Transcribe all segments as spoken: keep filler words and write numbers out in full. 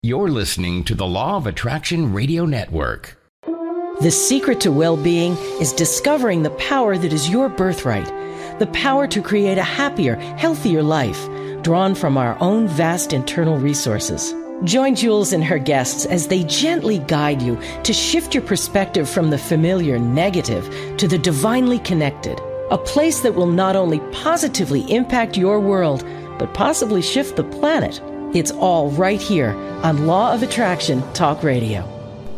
You're listening to the Law of Attraction Radio Network. The secret to well-being is discovering the power that is your birthright, the power to create a happier, healthier life, drawn from our own vast internal resources. Join Jules and her guests as they gently guide you to shift your perspective from the familiar negative to the divinely connected, a place that will not only positively impact your world, but possibly shift the planet. It's all right here on Law of Attraction Talk Radio.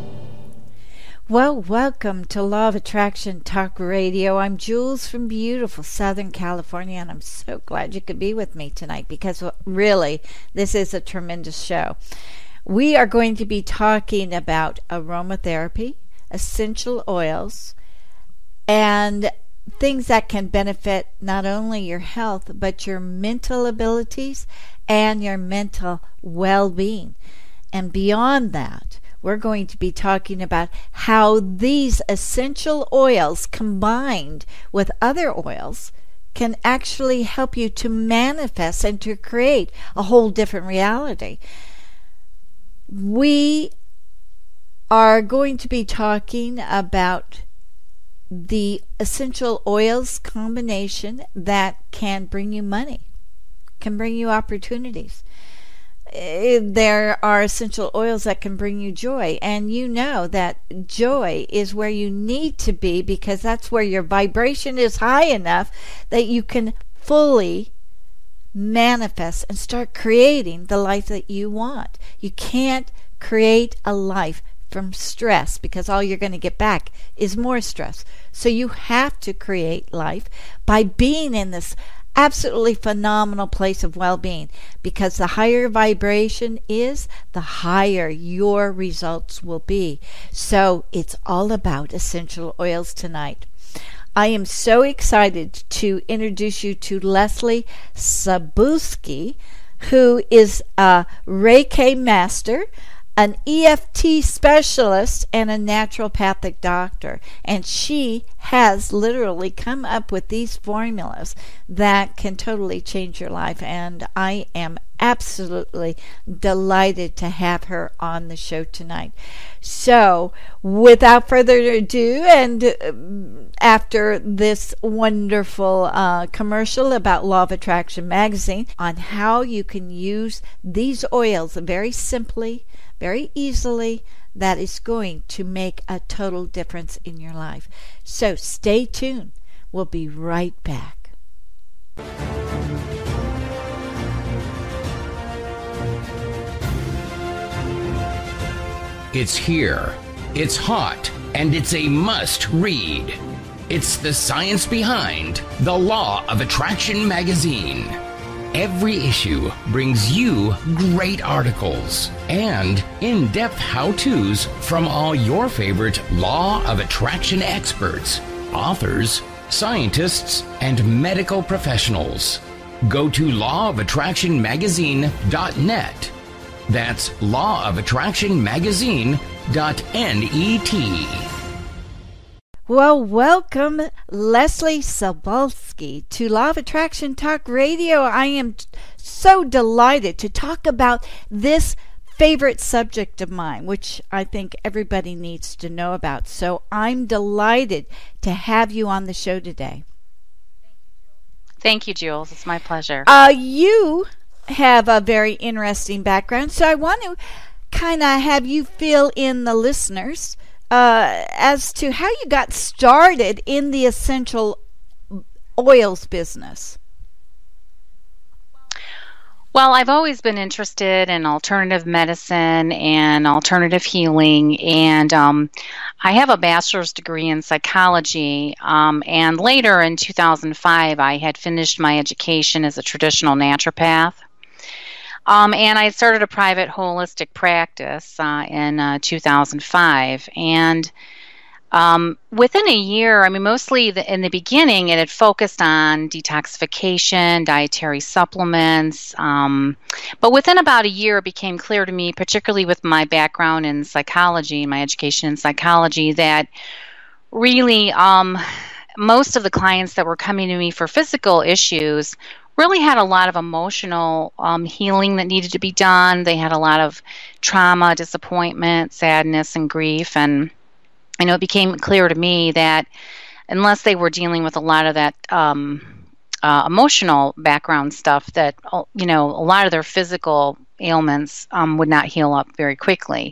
Well, welcome to Law of Attraction Talk Radio. I'm Jules from beautiful Southern California, and I'm so glad you could be with me tonight because really, this is a tremendous show. We are going to be talking about aromatherapy, essential oils, and things that can benefit not only your health, but your mental abilities and your mental well-being. And beyond that, we're going to be talking about how these essential oils combined with other oils can actually help you to manifest and to create a whole different reality. We are going to be talking about the essential oils combination that can bring you money, can bring you opportunities. There are essential oils that can bring you joy, and you know that joy is where you need to be because that's where your vibration is high enough that you can fully manifest and start creating the life that you want. You can't create a life from stress because all you're going to get back is more stress. So you have to create life by being in this absolutely phenomenal place of well-being, because the higher vibration is, the higher your results will be. So it's all about essential oils tonight. I am so excited to introduce you to Leslie Sabulski, who is a Reiki master, an E F T specialist, and a naturopathic doctor. And she has literally come up with these formulas that can totally change your life. And I am absolutely delighted to have her on the show tonight. So, without further ado, and uh, after this wonderful uh, commercial about Law of Attraction magazine on how you can use these oils very simply, very easily, that is going to make a total difference in your life. So stay tuned. We'll be right back. It's here, it's hot, and it's a must read. It's the science behind the Law of Attraction magazine. Every issue brings you great articles and in-depth how-tos from all your favorite Law of Attraction experts, authors, scientists, and medical professionals. Go to law of attraction magazine dot net. That's law of attraction magazine dot net. Well, welcome Leslie Sabulski to Law of Attraction Talk Radio. I am t- so delighted to talk about this favorite subject of mine, which I think everybody needs to know about. So I'm delighted to have you on the show today. Thank you, Jules. It's my pleasure. Uh, you have a very interesting background, so I want to kind of have you fill in the listeners Uh, as to how you got started in the essential oils business. Well, I've always been interested in alternative medicine and alternative healing, and um, I have a bachelor's degree in psychology, um, and later in two thousand five I had finished my education as a traditional naturopath. Um, and I started a private holistic practice uh, in uh, two thousand five. And um, within a year, I mean, mostly the, in the beginning, it had focused on detoxification, dietary supplements. Um, but within about a year, it became clear to me, particularly with my background in psychology, my education in psychology, that really um, most of the clients that were coming to me for physical issues really had a lot of emotional um, healing that needed to be done. They had a lot of trauma, disappointment, sadness, and grief. And I know it became clear to me that unless they were dealing with a lot of that um, uh, emotional background stuff, that, you know, a lot of their physical ailments um, would not heal up very quickly.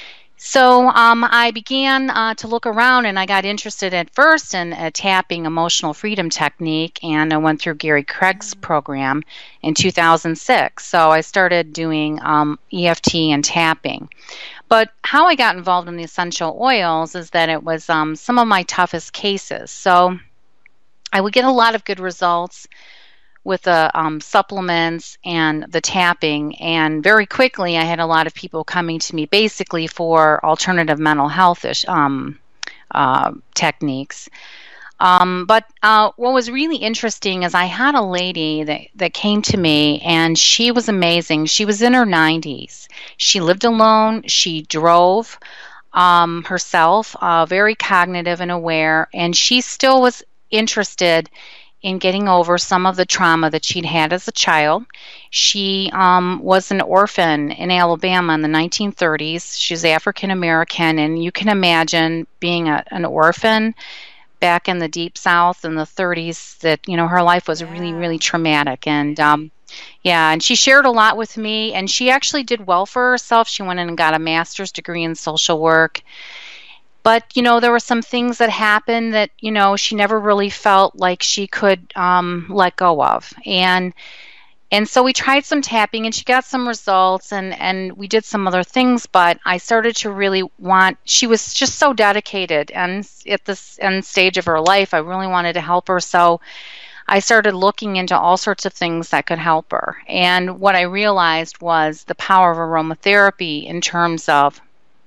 So um, I began uh, to look around, and I got interested at first in a tapping emotional freedom technique, and I went through Gary Craig's program in two thousand six. So I started doing um, E F T and tapping. But how I got involved in the essential oils is that it was um, some of my toughest cases. So I would get a lot of good results with the um, supplements and the tapping, and very quickly I had a lot of people coming to me basically for alternative mental health um, uh, techniques. Um, but uh, what was really interesting is I had a lady that, that came to me, and she was amazing. She was in her nineties. She lived alone. She drove um, herself, uh, very cognitive and aware, and she still was interested in getting over some of the trauma that she'd had as a child. She um, was an orphan in Alabama in the nineteen thirties. She's African American, and you can imagine being a, an orphan back in the deep South in the thirties, that, you know, her life was yeah. really, really traumatic. And um, yeah, and she shared a lot with me, and she actually did well for herself. She went in and got a master's degree in social work. But, you know, there were some things that happened that, you know, she never really felt like she could um, let go of. And and so we tried some tapping, and she got some results, and, and we did some other things. But I started to really want, she was just so dedicated. And at this end stage of her life, I really wanted to help her. So I started looking into all sorts of things that could help her. And what I realized was the power of aromatherapy in terms of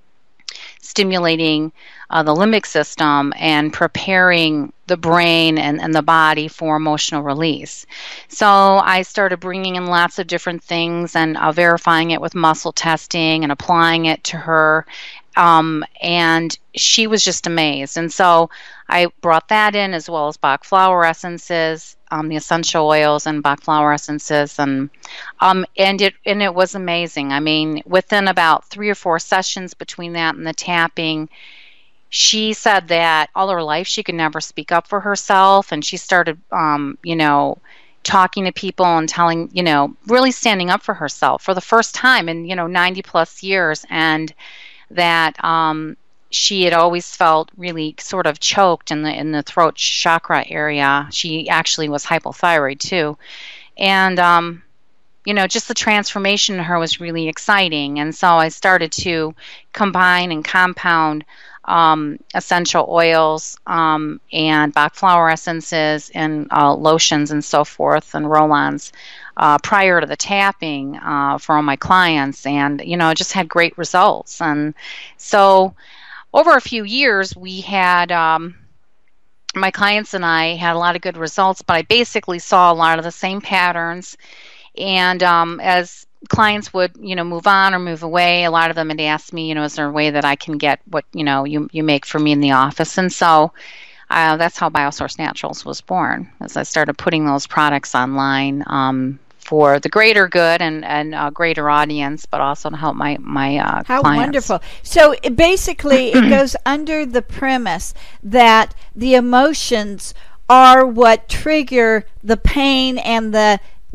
stimulating uh, the limbic system and preparing the brain and, and the body for emotional release. So I started bringing in lots of different things and uh, verifying it with muscle testing and applying it to her. Um, and she was just amazed. And so I brought that in, as well as Bach flower essences, um, the essential oils and Bach flower essences, and um, and it and it was amazing. I mean, within about three or four sessions between that and the tapping, she said that all her life she could never speak up for herself, and she started, um, you know, talking to people and telling, you know, really standing up for herself for the first time in, you know, ninety plus years, and that um, she had always felt really sort of choked in the in the throat chakra area. She actually was hypothyroid too, and um, you know, just the transformation in her was really exciting. And so I started to combine and compound um, essential oils um, and Bach flower essences and uh, lotions and so forth, and roll-ons uh, prior to the tapping uh, for all my clients, and, you know, just had great results. And so over a few years, we had, um, my clients and I had a lot of good results, but I basically saw a lot of the same patterns. And um, as clients would, you know, move on or move away, a lot of them had asked me, you know, is there a way that I can get what, you know, you, you make for me in the office? And so uh, that's how Biosource Naturals was born, as I started putting those products online um, for the greater good and, and a greater audience, but also to help my, my uh, How clients. Wonderful. So it basically, it goes under the premise that the emotions are what trigger the pain and the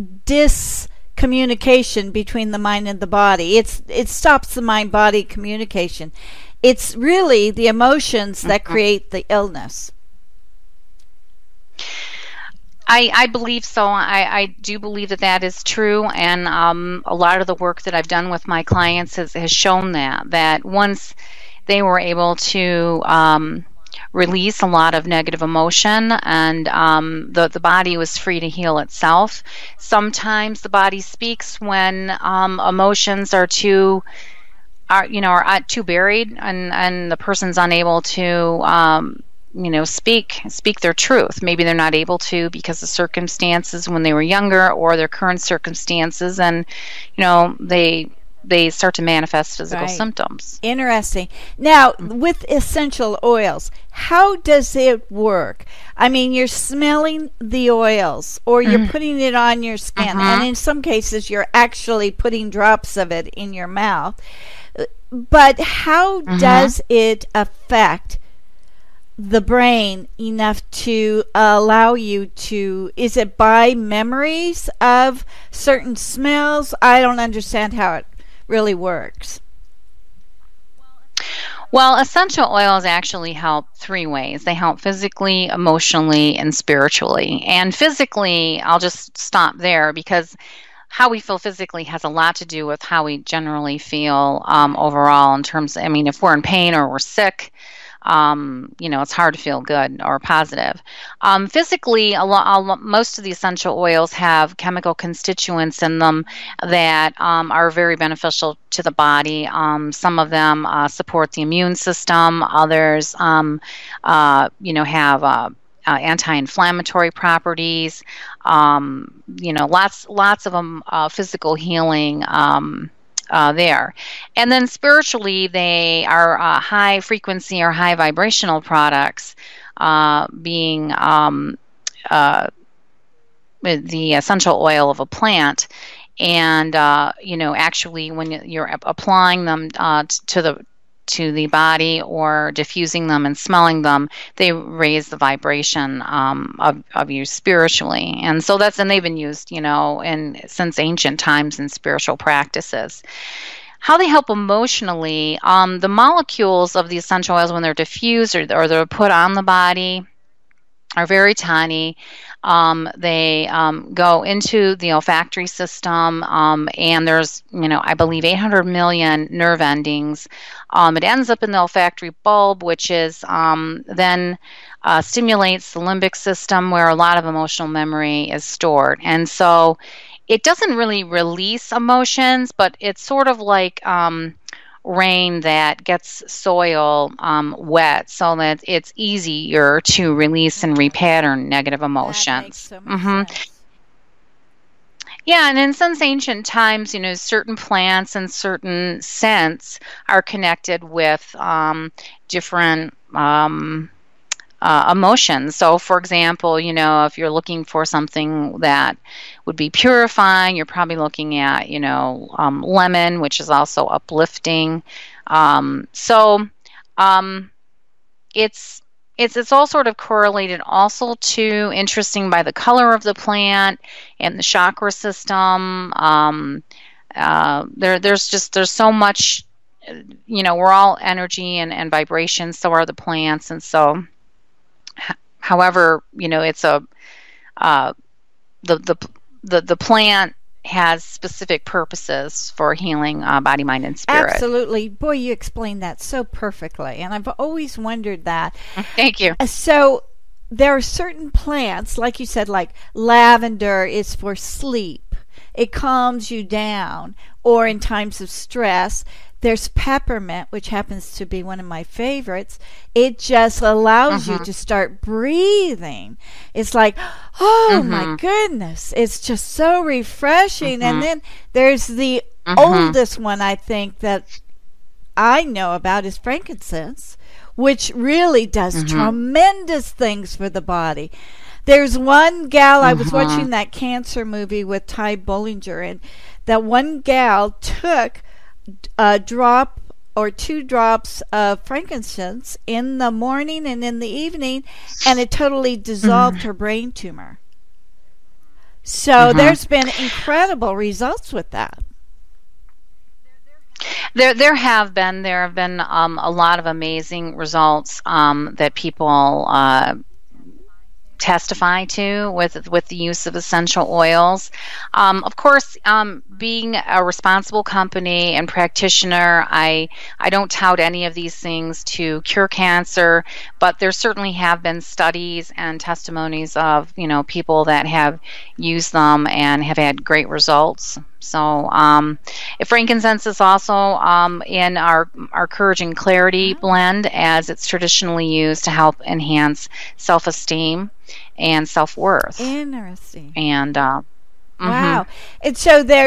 discommunication between the mind and the body. It's it stops the mind-body communication. It's really the emotions that create the illness. I, I believe so. I, I do believe that that is true, and um, a lot of the work that I've done with my clients has, has shown that, that once they were able to um, release a lot of negative emotion, and um, the, the body was free to heal itself. Sometimes the body speaks when um, emotions are too are you know are too buried, and, and the person's unable to um, you know, speak speak their truth. Maybe they're not able to because of circumstances when they were younger or their current circumstances, and, you know, they they start to manifest physical Right. symptoms. Interesting. Now, with essential oils, how does it work? I mean, you're smelling the oils or you're putting it on your skin, and in some cases, you're actually putting drops of it in your mouth. But how does it affect the brain enough to allow you to, is it by memories of certain smells? I don't understand how it really works. Well, essential oils actually help three ways. They help physically, emotionally, and spiritually. And physically, I'll just stop there because how we feel physically has a lot to do with how we generally feel um, overall in terms, I mean, if we're in pain or we're sick, um, you know, it's hard to feel good or positive. Um, physically, a lo- a lo- most of the essential oils have chemical constituents in them that um, are very beneficial to the body. Um, some of them uh, support the immune system. Others, um, uh, you know, have uh, uh, anti-inflammatory properties. Um, you know, lots, lots of them, uh, physical healing. Um, Uh, there. And then spiritually, they are uh, high frequency or high vibrational products, uh, being um, uh, the essential oil of a plant. And, uh, you know, actually when you're applying them uh, to the to the body or diffusing them and smelling them, they raise the vibration um, of, of you spiritually. And so that's, and they've been used, you know, in since ancient times in spiritual practices. How they help emotionally, um, the molecules of the essential oils when they're diffused or, or they're put on the body are very tiny. Um, they um, go into the olfactory system, um, and there's, you know, I believe eight hundred million nerve endings. Um, it ends up in the olfactory bulb, which is um, then uh, stimulates the limbic system where a lot of emotional memory is stored. And so it doesn't really release emotions, but it's sort of like um, rain that gets soil um, wet so that it's easier to release and repattern negative emotions. That makes so much Mhm. sense. Yeah, and in since ancient times, you know, certain plants and certain scents are connected with um, different um, uh, emotions. So, for example, you know, if you're looking for something that would be purifying, you're probably looking at, you know, um, lemon, which is also uplifting. Um, so, um, it's it's it's all sort of correlated also to interesting by the color of the plant and the chakra system. Um, uh, there there's just there's so much, you know, we're all energy and, and vibration, so are the plants. And so h- however, you know, it's a uh, the the the the plant has specific purposes for healing uh, body, mind, and spirit. Absolutely. Boy, you explained that so perfectly. And I've always wondered that. Thank you. Uh, So there are certain plants, like you said, like lavender is for sleep. It calms you down. Or in times of stress, there's peppermint, which happens to be one of my favorites. It just allows you to start breathing. It's like, oh my goodness, it's just so refreshing. And then there's the oldest one, I think, that I know about is frankincense, which really does tremendous things for the body. There's one gal, I was watching that cancer movie with Ty Bollinger, and that one gal took a drop or two drops of frankincense in the morning and in the evening, and it totally dissolved her brain tumor. So there's been incredible results with that. There, there have been there have been um, a lot of amazing results um, that people uh, testify to with with the use of essential oils. Um, of course, um, being a responsible company and practitioner, I I don't tout any of these things to cure cancer, but there certainly have been studies and testimonies of, you know, people that have used them and have had great results. So, um, if frankincense is also um, in our our Courage and Clarity blend, as it's traditionally used to help enhance self-esteem and self-worth. Interesting. And uh, Wow. And so there's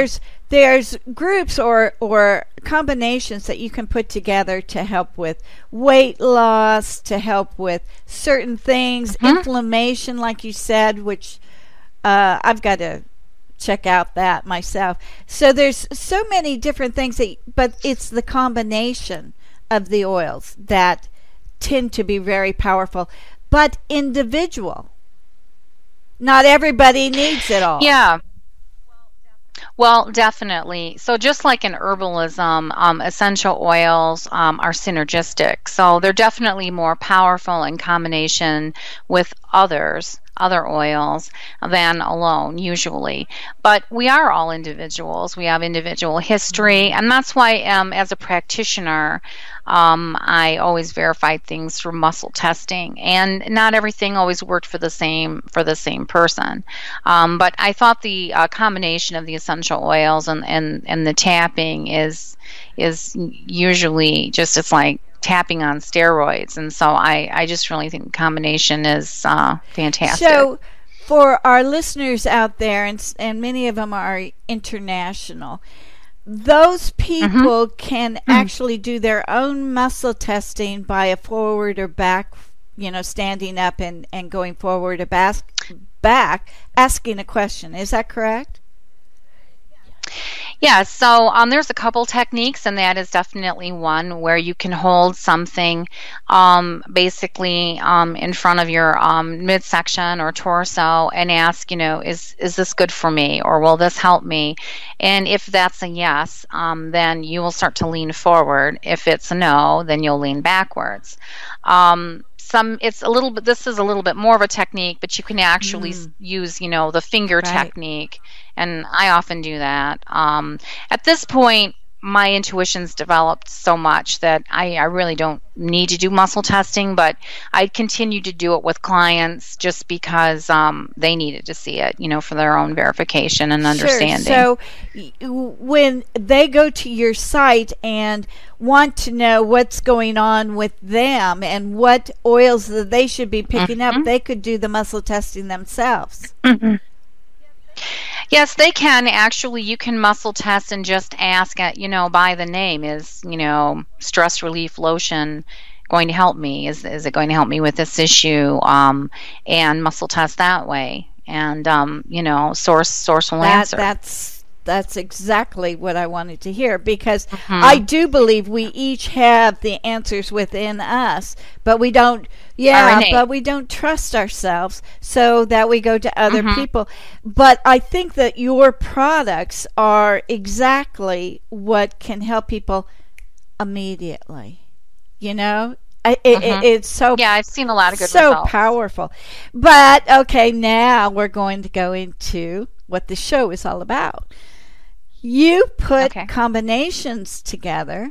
there's groups or or combinations that you can put together to help with weight loss, to help with certain things, mm-hmm. inflammation, like you said, which uh, I've got to check out that myself. So there's so many different things that, but it's the combination of the oils that tend to be very powerful, but individual. Not everybody needs it all. Yeah. Well, definitely. So just like in herbalism, um, essential oils um, are synergistic. So they're definitely more powerful in combination with others, other oils, than alone, usually. But we are all individuals. We have individual history. And that's why, um, as a practitioner, um, I always verified things through muscle testing. And not everything always worked for the same for the same person. Um, but I thought the uh, combination of the essential oils and, and, and the tapping is is usually just, it's like tapping on steroids. And so I, I just really think the combination is uh, fantastic. So for our listeners out there, and, and many of them are international, those people mm-hmm. can mm-hmm. actually do their own muscle testing by a forward or back, you know, standing up and, and going forward or back, back, asking a question. Is that correct? Yeah, so um, there's a couple techniques, and that is definitely one where you can hold something um, basically um, in front of your um, midsection or torso and ask, you know, is is this good for me, or will this help me? And if that's a yes, um, then you will start to lean forward. If it's a no, then you'll lean backwards. Um, Some it's a little bit. This is a little bit more of a technique, but you can actually mm. use, you know, the finger right. technique, and I often do that. Um, at this point, my intuition's developed so much that I, I really don't need to do muscle testing, but I continue to do it with clients just because um, they needed to see it, you know, for their own verification and understanding. Sure. So when they go to your site and want to know what's going on with them and what oils that they should be picking mm-hmm. up, they could do the muscle testing themselves. Mm-hmm. Yes, they can. Actually, you can muscle test and just ask, at, you know, by the name, is, you know, stress relief lotion going to help me? Is is it going to help me with this issue? Um, and muscle test that way. And, um, you know, source source will that, answer. That's that's exactly what I wanted to hear, because mm-hmm. I do believe we each have the answers within us, but we don't, yeah, but we don't trust ourselves, so that we go to other mm-hmm. people. But I think that your products are exactly what can help people immediately. You know, it, mm-hmm. it, it's so yeah. I've seen a lot of good so results. Powerful. But okay, now we're going to go into what the show is all about. You put okay. combinations together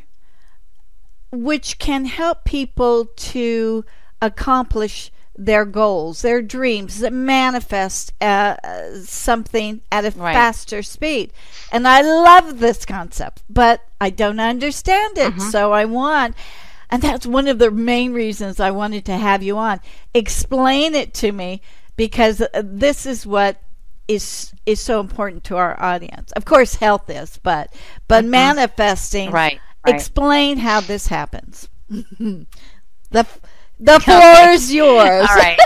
which can help people to accomplish their goals, their dreams, that manifest uh, something at a right. faster speed. And I love this concept, but I don't understand it. Mm-hmm. So I want, and that's one of the main reasons I wanted to have you on. Explain it to me, because this is what is is so important to our audience. Of course, health is, but but mm-hmm. manifesting. Right, right. Explain how this happens. the the floor is yours. All right.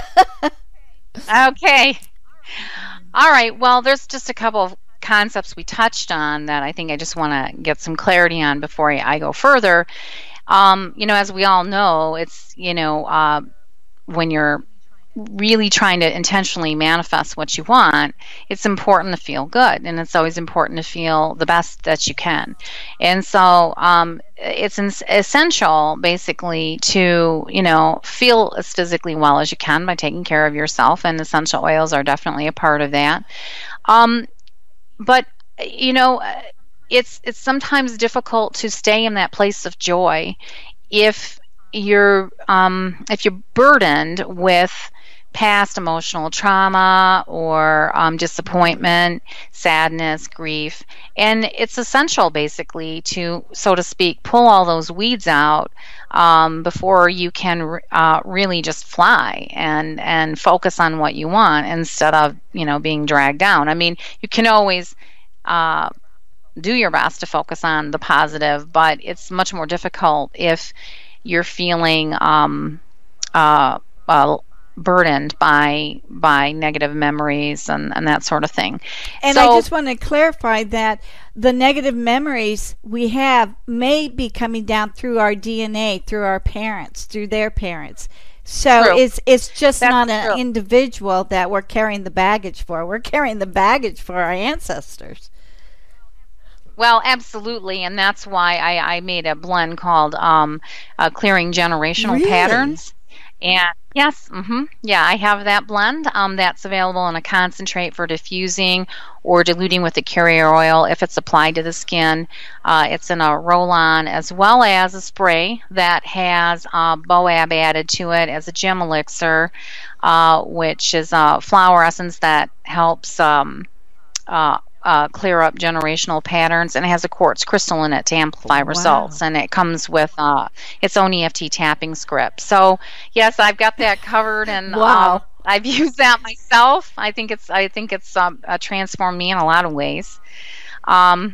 Okay. All right. Well, there's just a couple of concepts we touched on that I think I just want to get some clarity on before I go further. Um, you know, as we all know, it's, you know, uh, when you're really trying to intentionally manifest what you want, it's important to feel good, and it's always important to feel the best that you can. And so um, it's ins- essential, basically, to, you know, feel as physically well as you can by taking care of yourself, and essential oils are definitely a part of that. Um, but, you know, it's it's sometimes difficult to stay in that place of joy if you're um, if you're burdened with past emotional trauma or um, disappointment, sadness, grief. And it's essential, basically, to, so to speak, pull all those weeds out um, before you can uh, really just fly and, and focus on what you want instead of, you know, being dragged down. I mean, you can always uh, do your best to focus on the positive, but it's much more difficult if you're feeling um, uh, uh, burdened by by negative memories and, and that sort of thing. And so, I just want to clarify that the negative memories we have may be coming down through our D N A, through our parents, through their parents. So true. it's it's just That's not an true. individual that we're carrying the baggage for. We're carrying the baggage for our ancestors. Well, absolutely, and that's why I, I made a blend called um, uh, Clearing Generational really? Patterns. And yes, mm-hmm, yeah, I have that blend. Um, that's available in a concentrate for diffusing or diluting with the carrier oil if it's applied to the skin. Uh, it's in a roll-on as well as a spray that has uh, B O A B added to it as a gem elixir, uh, which is a flower essence that helps um, uh, Uh, clear up generational patterns, and it has a quartz crystal in it to amplify wow. results, and it comes with uh, its own E F T tapping script. So yes, I've got that covered, and wow. uh, I've used that myself. I think it's I think it's um, uh, transformed me in a lot of ways. Um,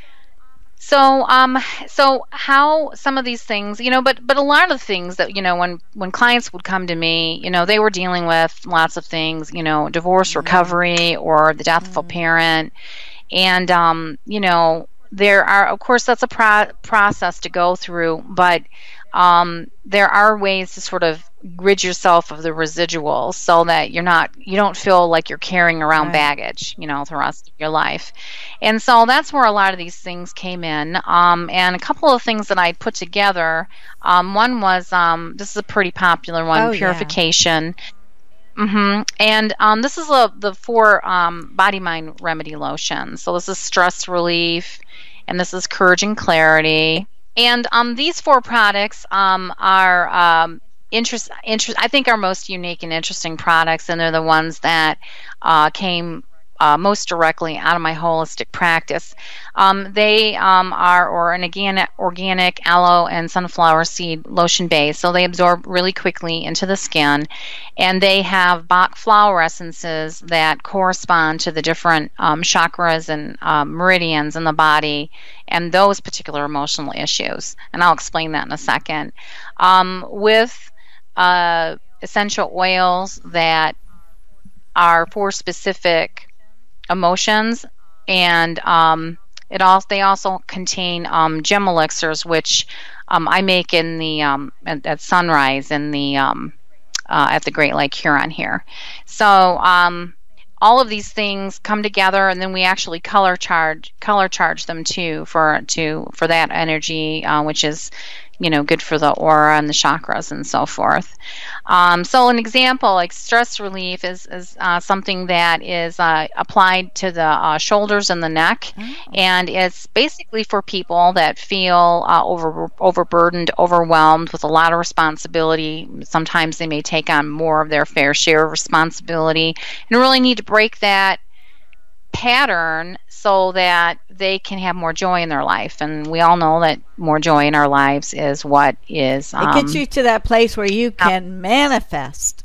so um, so how some of these things, you know, but but a lot of things that, you know, when when clients would come to me, you know, they were dealing with lots of things, you know, divorce recovery or the death mm-hmm. of a parent, and um, you know, there are, of course, that's a pro- process to go through, but um, there are ways to sort of rid yourself of the residuals so that you're not, you don't feel like you're carrying around right. baggage, you know, the rest of your life. And so that's where a lot of these things came in. Um, and a couple of things that I put together. Um, one was, um, this is a pretty popular one, oh, purification. Yeah. Mm-hmm. And um, this is a, the four um, Body Mind Remedy lotions. So this is stress relief, and this is courage and clarity. And um, these four products um, are um, interest, interest. I think are most unique and interesting products, and they're the ones that uh, came uh, most directly out of my holistic practice. Um, they um, are or an organic, organic aloe and sunflower seed lotion base, so they absorb really quickly into the skin, and they have Bach flower essences that correspond to the different um, chakras and um, meridians in the body and those particular emotional issues. And I'll explain that in a second. Um, with uh, essential oils that are for specific emotions, and um, it also they also contain um, gem elixirs, which um, I make in the um, at, at Sunrise in the um, uh, at the Great Lake Huron here. So um, all of these things come together, and then we actually color charge color charge them too for to for that energy, uh, which is, you know, good for the aura and the chakras and so forth. Um, so an example, like stress relief, is, is uh, something that is uh, applied to the uh, shoulders and the neck, oh. and it's basically for people that feel uh, over overburdened, overwhelmed with a lot of responsibility. Sometimes they may take on more of their fair share of responsibility, and really need to break that pattern so that they can have more joy in their life. And we all know that more joy in our lives is what is um, it gets you to that place where you can uh, manifest.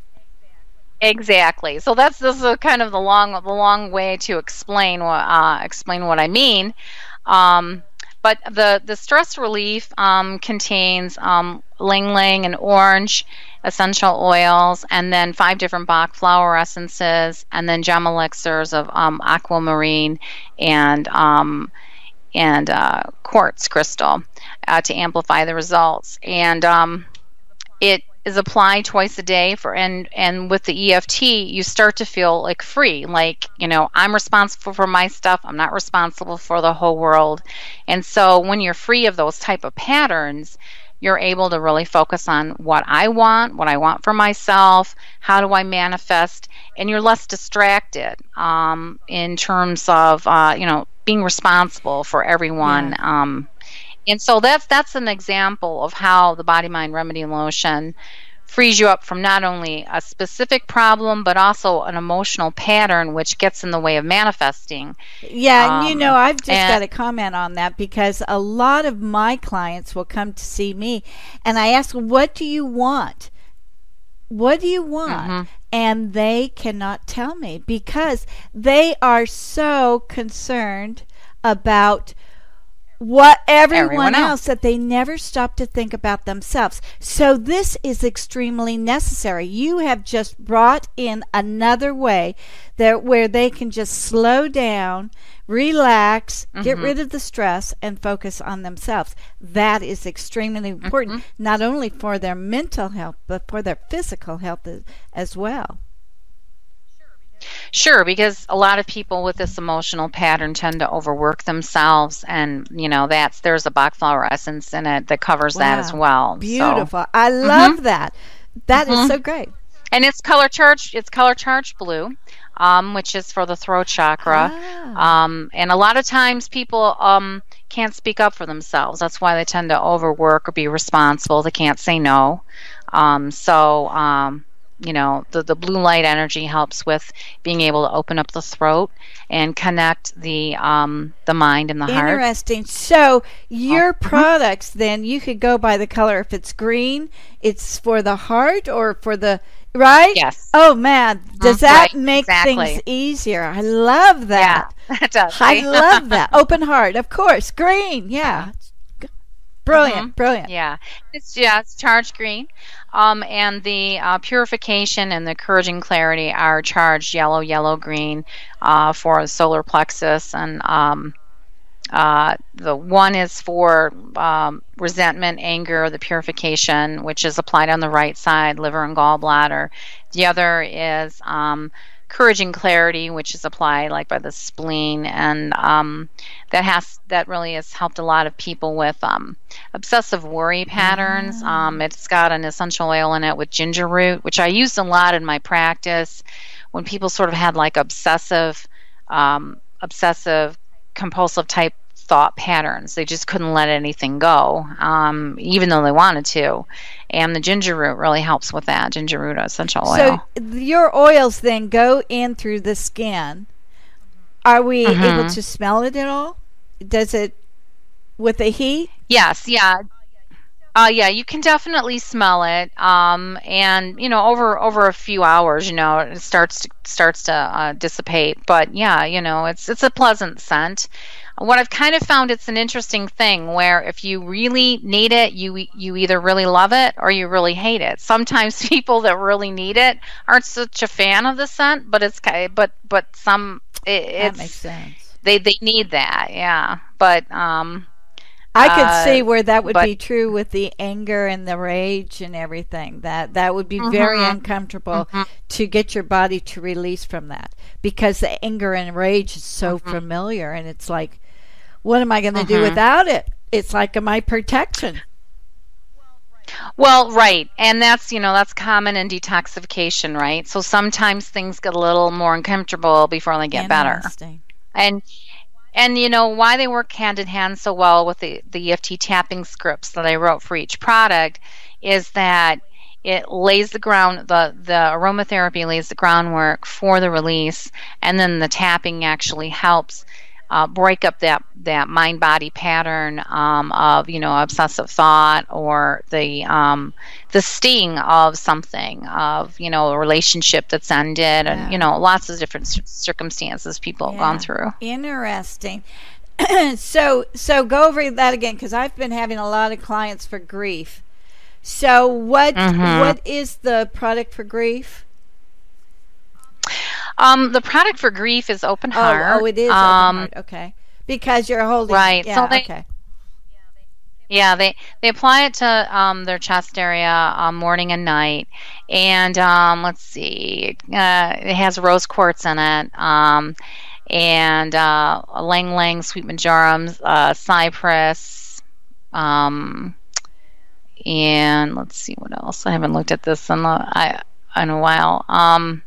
Exactly. So that's this is a kind of the long the long way to explain what uh, explain what I mean. Um, but the the stress relief um, contains um, ylang ylang and orange essential oils, and then five different Bach flower essences, and then gem elixirs of um, aquamarine and um, and uh, quartz crystal uh, to amplify the results. And um, it is applied twice a day for and and with the E F T, you start to feel like free, like, you know, I'm responsible for my stuff. I'm not responsible for the whole world. And so when you're free of those type of patterns, you're able to really focus on what I want, what I want for myself, how do I manifest, and you're less distracted um, in terms of, uh, you know, being responsible for everyone. Yeah. Um, and so that's that's an example of how the Body Mind Remedy Lotion frees you up from not only a specific problem, but also an emotional pattern which gets in the way of manifesting. Yeah, um, and you know, I've just and, got to comment on that, because a lot of my clients will come to see me, and I ask them, what do you want? What do you want? Mm-hmm. And they cannot tell me, because they are so concerned about what everyone, Everyone else. else, that they never stop to think about themselves. So this is extremely necessary. You have just brought in another way that where they can just slow down, relax, mm-hmm. get rid of the stress, and focus on themselves. That is extremely important, mm-hmm. not only for their mental health, but for their physical health as, as well. Sure, because a lot of people with this emotional pattern tend to overwork themselves, and you know that's there's a Bach flower essence in it that covers wow. that as well. Beautiful. So. I love mm-hmm. that. That mm-hmm. is so great. And it's color charged. It's color charged blue, um, which is for the throat chakra. Ah. Um, and a lot of times people um, can't speak up for themselves. That's why they tend to overwork or be responsible. They can't say no. Um, so. Um, You know, the, the blue light energy helps with being able to open up the throat and connect the um, the mind and the heart. Interesting. So your mm-hmm. products, then, you could go by the color. If it's green, it's for the heart or for the, right? Yes. Oh, man. Does that right, make exactly. things easier? I love that. Yeah, it does. I love that. Open heart, of course. Green, yeah. Brilliant, mm-hmm. brilliant. Yeah, it's yeah, it's charged green, um, and the uh, purification and the courage and clarity are charged yellow, yellow, green uh, for the solar plexus, and um, uh, the one is for um, resentment, anger, the purification, which is applied on the right side, liver and gallbladder. The other is um, courage and clarity, which is applied like by the spleen, and um, that has that really has helped a lot of people with um, obsessive worry patterns. Mm. Um, it's got an essential oil in it with ginger root, which I used a lot in my practice when people sort of had like obsessive, um, obsessive compulsive type thought patterns. They just couldn't let anything go, um, even though they wanted to. And the ginger root really helps with that, ginger root essential oil. So your oils then go in through the skin. Are we mm-hmm. able to smell it at all? Does it, with the heat? Yes, yeah. Uh, yeah, you can definitely smell it, um, and you know, over over a few hours, you know, it starts to, starts to uh, dissipate. But yeah, you know, it's it's a pleasant scent. What I've kind of found, it's an interesting thing where if you really need it, you you either really love it or you really hate it. Sometimes people that really need it aren't such a fan of the scent, but it's but but some it, that it's, makes sense. They they need that, yeah. But um. I could uh, see where that would but, be true with the anger and the rage and everything. That that would be mm-hmm. very uncomfortable mm-hmm. to get your body to release from that, because the anger and rage is so mm-hmm. familiar, and it's like, what am I going to mm-hmm. do without it? It's like my protection. Well, right, and that's you know that's common in detoxification, right? So sometimes things get a little more uncomfortable before they get better, and. And, you know, why they work hand in hand so well with the, the E F T tapping scripts that I wrote for each product is that it lays the ground, the, the aromatherapy lays the groundwork for the release, and then the tapping actually helps uh, break up that, that mind-body pattern um, of, you know, obsessive thought or the um, the sting of something, of, you know, a relationship that's ended, and, yeah. you know, lots of different circumstances people yeah. have gone through. Interesting. so, so go over that again, because I've been having a lot of clients for grief. So what mm-hmm. what is the product for grief? Um, the product for grief is Open Heart. Oh, oh it is um, Open Heart. Okay, because you're holding right. It. Yeah, so they, okay. Yeah, they they apply it to um, their chest area um, morning and night, and um, let's see, uh, it has rose quartz in it, um, and uh, Lang Lang, sweet marjoram, uh, cypress, um, and let's see what else. I haven't looked at this in a, I, in a while. Um,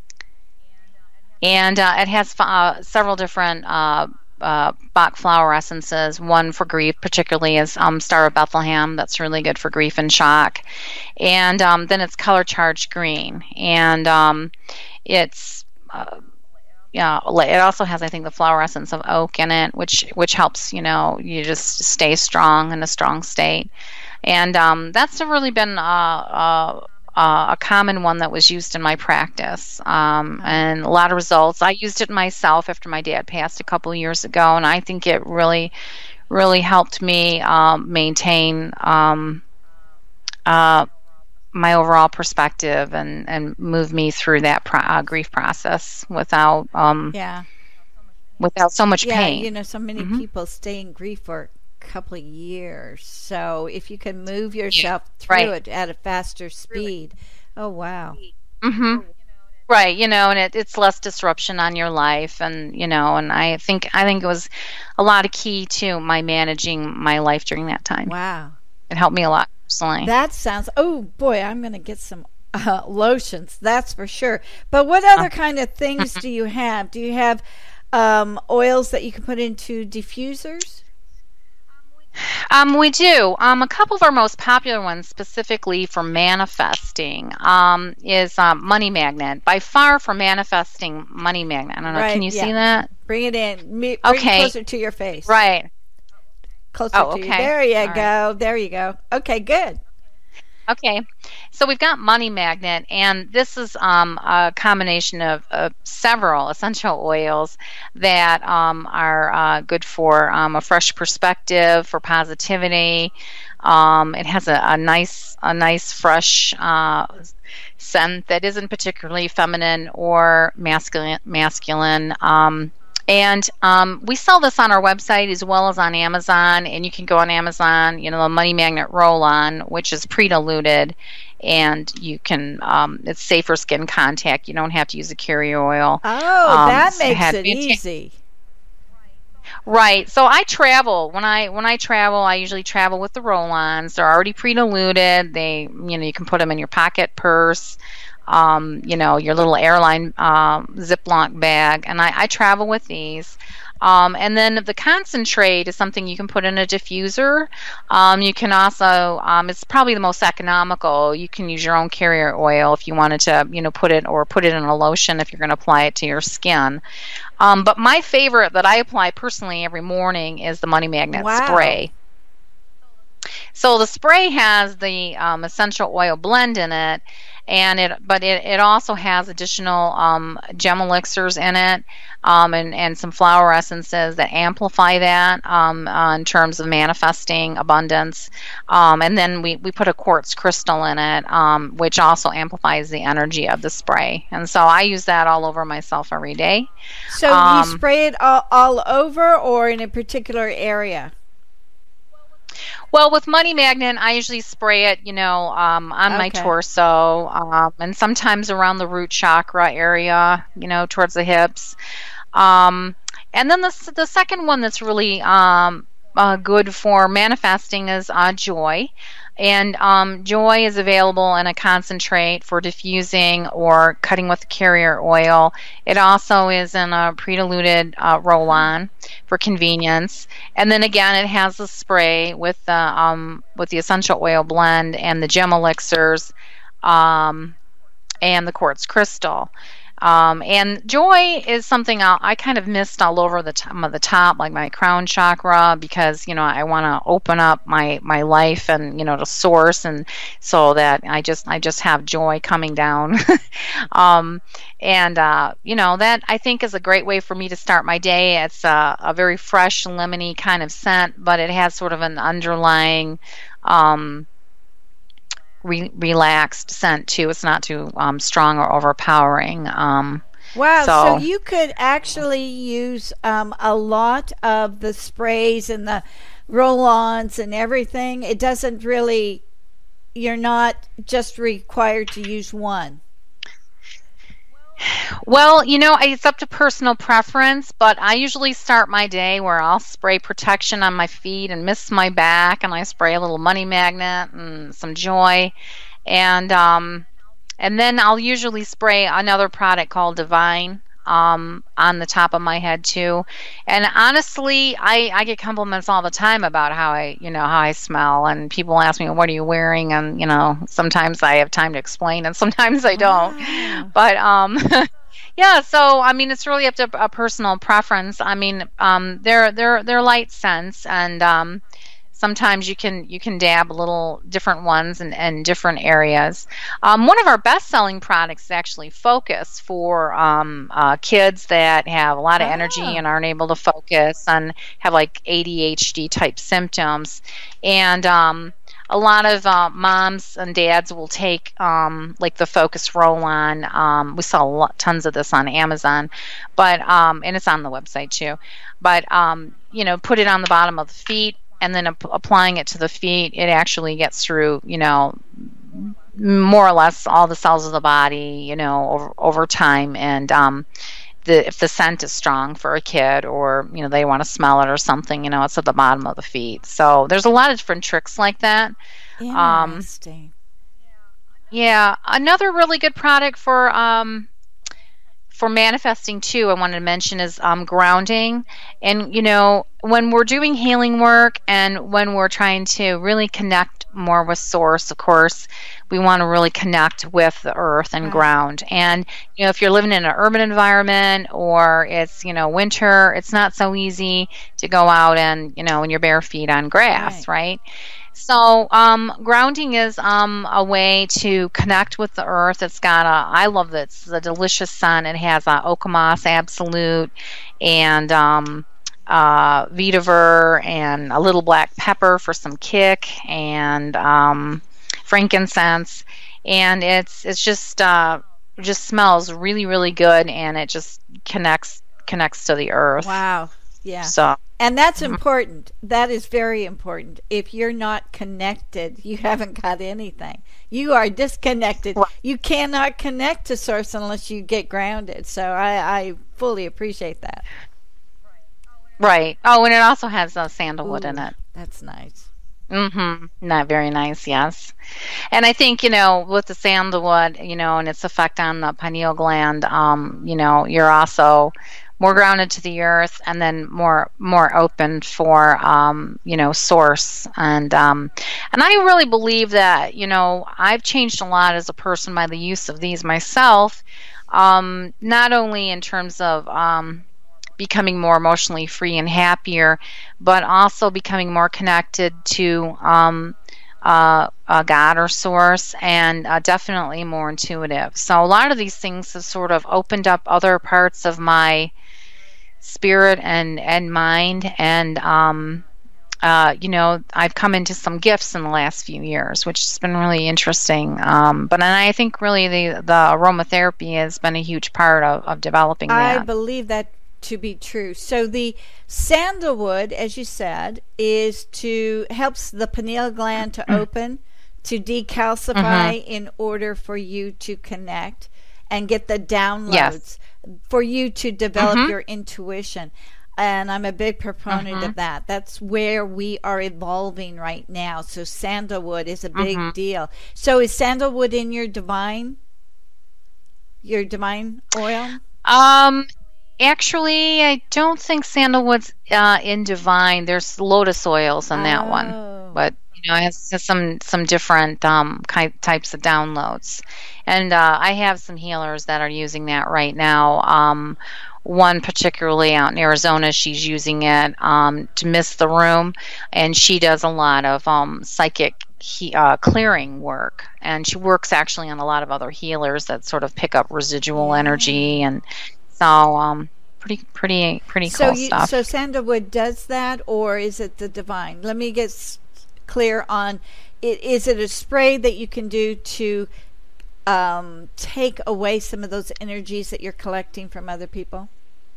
And uh, it has uh, several different uh, uh, Bach flower essences. One for grief, particularly, is um, Star of Bethlehem. That's really good for grief and shock. And um, then it's color charged green, and um, it's uh, yeah. It also has, I think, the flower essence of oak in it, which which helps you know you just stay strong in a strong state. And um, that's really been uh, uh, uh, a common one that was used in my practice, um, and a lot of results. I used it myself after my dad passed a couple of years ago, and I think it really, really helped me um, maintain um, uh, my overall perspective and, and move me through that pro- uh, grief process without um, yeah without so much yeah, pain. you know, so many Mm-hmm. people stay in grief for a couple of years. So if you can move yourself through Right. it at a faster speed, oh wow. Mm-hmm. Right, you know, and it, it's less disruption on your life, and you know, and I think I think it was a lot of key to my managing my life during that time. Wow. It helped me a lot personally. That sounds, oh boy, I'm going to get some uh, lotions, that's for sure. But what other kind of things do you have? Do you have um, oils that you can put into diffusers? Um, we do. Um, a couple of our most popular ones, specifically for manifesting, um, is um, Money Magnet. By far, for manifesting, Money Magnet. I don't know. Right, Can you yeah. see that? Bring it in. Me, bring Okay. it closer to your face. Right. Closer Oh, to you. okay. There you All go. There you go. Okay, good. Okay, so we've got Money Magnet, and this is um, a combination of, of several essential oils that um, are uh, good for um, a fresh perspective, for positivity. Um, it has a, a nice, a nice fresh uh, scent that isn't particularly feminine or masculine. Masculine. Um, And um, we sell this on our website as well as on Amazon. And you can go on Amazon, you know, the Money Magnet Roll-On, which is pre-diluted, and you can. Um, it's safe for skin contact. You don't have to use a carrier oil. Oh, Um, that so it makes had it fanta- easy. Right. So I travel when I when I travel. I usually travel with the roll-ons. They're already pre-diluted. They, you know, you can put them in your pocket purse. Um, you know, your little airline um, Ziploc bag, and I, I travel with these. Um, and then the concentrate is something you can put in a diffuser. Um, you can also, um, it's probably the most economical. You can use your own carrier oil if you wanted to, you know, put it or put it in a lotion if you're going to apply it to your skin. Um, but my favorite that I apply personally every morning is the Money Magnet Wow. spray. So the spray has the um, essential oil blend in it, and it, but it, it also has additional um, gem elixirs in it, um, and and some flower essences that amplify that um, uh, in terms of manifesting abundance. Um, and then we, we put a quartz crystal in it, um, which also amplifies the energy of the spray. And so I use that all over myself every day. So Um, you spray it all, all over or in a particular area? Well, with Money Magnet, I usually spray it, you know, um, on my Okay. torso, um, and sometimes around the root chakra area, you know, towards the hips. Um, and then the s- the second one that's really um, uh, good for manifesting is uh, joy. And um, joy is available in a concentrate for diffusing or cutting with a carrier oil. It also is in a pre-diluted uh, roll-on for convenience. And then again, it has a spray with the um, with the essential oil blend and the gem elixirs um, and the quartz crystal. Um, and joy is something I'll, I kind of missed all over the top of the top, like my crown chakra, because you know I want to open up my, my life and you know to source, and so that I just I just have joy coming down, um, and uh, you know that I think is a great way for me to start my day. It's a, a very fresh, lemony kind of scent, but it has sort of an underlying Um, Re- relaxed scent too. It's not too um, strong or overpowering. Um, Wow, so, so- you could actually use um, a lot of the sprays and the roll-ons and everything. It doesn't really, you're not just required to use one. well, you know, it's up to personal preference, but I usually start my day where I'll spray protection on my feet and mist my back, and I spray a little Money Magnet and some joy, and um, and then I'll usually spray another product called Divine um, on the top of my head too. And honestly, I, I get compliments all the time about how I, you know, how I smell, and people ask me, "What are you wearing?" And you know, sometimes I have time to explain, and sometimes I don't. Wow. But um, yeah, so I mean, it's really up to a personal preference. I mean, um, they're they're they're light scents, and um, sometimes you can you can dab little different ones in, in different areas. Um, one of our best-selling products is actually Focus for um, uh, kids that have a lot of energy Oh. and aren't able to focus and have like A D H D type symptoms. And um, a lot of uh, moms and dads will take um, like the Focus roll-on. Um, we sell a lot, tons of this on Amazon, but um, and it's on the website too. But um, you know, put it on the bottom of the feet, and then ap- applying it to the feet, it actually gets through, you know, more or less all the cells of the body, you know, over over time. And um, the if the scent is strong for a kid, or you know they want to smell it or something, you know, it's at the bottom of the feet. So there's a lot of different tricks like that. Um, Interesting. yeah, another really good product for um, for manifesting too, I wanted to mention is um, grounding. And you know, when we're doing healing work and when we're trying to really connect more with source, of course, we want to really connect with the earth and Right. ground. And you know, if you're living in an urban environment or it's, you know, winter, it's not so easy to go out and, you know, in your bare feet on grass, right? So um, grounding is um, a way to connect with the earth. It's got a, I love this, it's a delicious scent. It has a Okamas Absolute and um, uh, vetiver and a little black pepper for some kick, and um, frankincense. And it's it's just uh, just smells really, really good, and it just connects connects to the earth. Wow. Yeah. So And that's important. That is very important. If you're not connected, you haven't got anything. You are disconnected. Right. You cannot connect to source unless you get grounded. So I, I fully appreciate that. right. Oh, and it also has uh, sandalwood in Ooh, it. That's nice. Mm-hmm. Not very nice, yes. And I think, you know, with the sandalwood, you know, and its effect on the pineal gland, um, you know, you're also more grounded to the earth, and then more more open for um, you know, source. And um, and I really believe that, you know, I've changed a lot as a person by the use of these myself, um, not only in terms of um, becoming more emotionally free and happier, but also becoming more connected to um, uh, uh, God or source, and uh, definitely more intuitive. So a lot of these things have sort of opened up other parts of my spirit and, and mind. And, um, uh, you know, I've come into some gifts in the last few years, which has been really interesting. Um, but and I think really the, the aromatherapy has been a huge part of, of developing that. I believe that to be true. So the sandalwood, as you said, is to helps the pineal gland to open, to decalcify in order for you to connect and get the downloads, Yes. for you to develop Mhm. your intuition. And I'm a big proponent Mhm. of that. That's where we are evolving right now. So sandalwood is a big Mhm. deal. So is sandalwood in your divine, your divine oil? Um, actually, I don't think sandalwood's uh, in divine. There's lotus oils in that one, Oh. but you know, it has, has some some different um ki- types of downloads. And uh, I have some healers that are using that right now. Um, one particularly out in Arizona, she's using it um, to mist the room, and she does a lot of um, psychic he, uh, clearing work, and she works actually on a lot of other healers that sort of pick up residual energy, and so um, pretty pretty pretty So cool you, stuff. so sandalwood does that, or is it the divine? Let me get s- clear on it. Is it a spray that you can do to um, take away some of those energies that you're collecting from other people?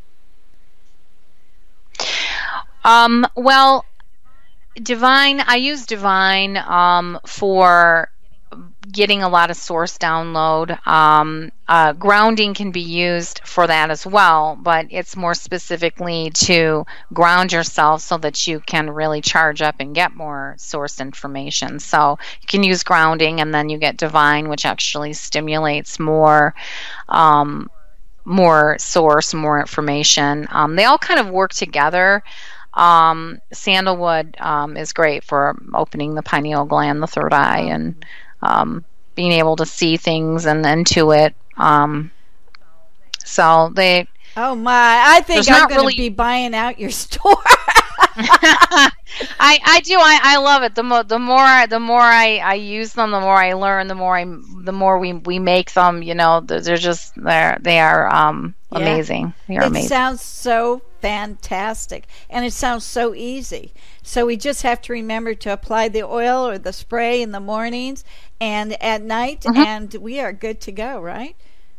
Um, well, Divine, I use Divine um, for getting a lot of source download. Um, uh, grounding can be used for that as well, but it's more specifically to ground yourself so that you can really charge up and get more source information. So you can use grounding, and then you get Divine, which actually stimulates more um, more source, more information. Um, they all kind of work together. Um, sandalwood um, is great for opening the pineal gland, the third eye, and um, being able to see things and intuit. Um, so they. Oh my! I think There's I'm not going to really- be buying out your store. I I do I, I love it. The more the more the more I, I use them, the more I learn. The more I the more we, we make them. You know, they're, they're just they're they are um Yeah. amazing. They are It amazing. sounds so fantastic, and it sounds so easy. So we just have to remember to apply the oil or the spray in the mornings and at night, Mhm. and we are good to go, right?